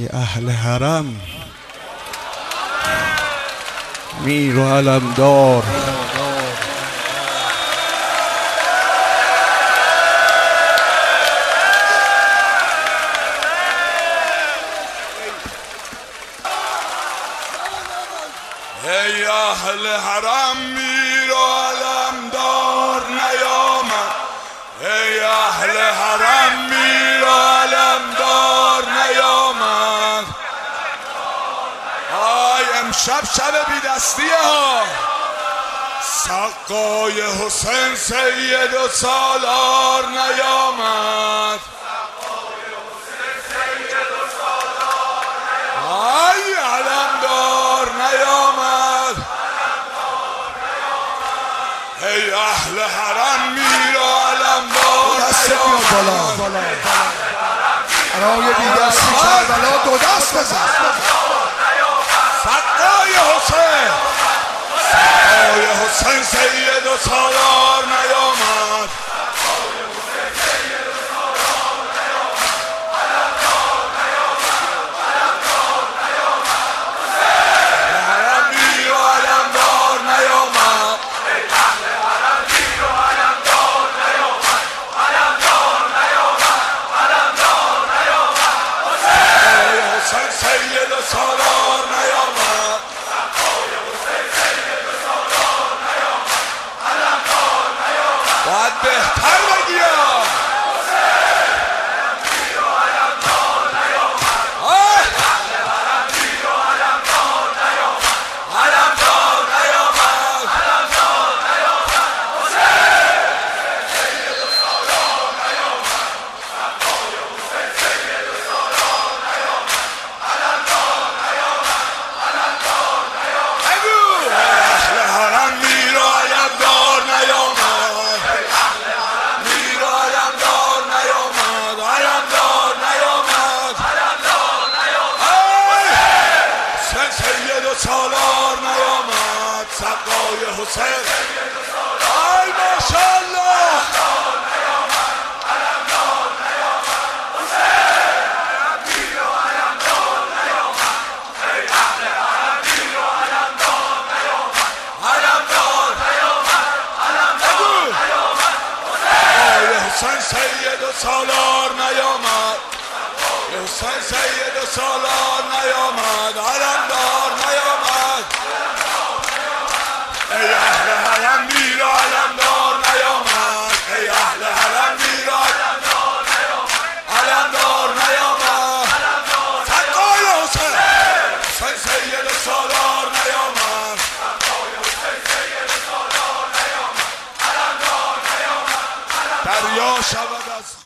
ای اهل حرم میر و علمدار، ای اهل حرم میر و علمدار نیامد، ای اهل حرم میر و علمدار نیامد. آی امشب شب بی دستیه ها، سقای حسین سید و سالار نیامد. آی علمدار نیامد، ای اهل حرم میر و علمدار نیامد. برای بی‌دستی کربلا دو دست بزن. سقای حسین، سقای حسین سید و سالار نیامد. باید بهتر بگی سالار نیامد. سقای حسین، آی ماشاءالله. حسین سید و سالار نیامد، حسین سید و سالار نیامد. علمدار نیامد، ای اهل حرم میر و علمدار نیامد، ای اهل حرم میر و علمدار نیامد. سقای حسین، حسین سید و سالار نیامد. دریا شود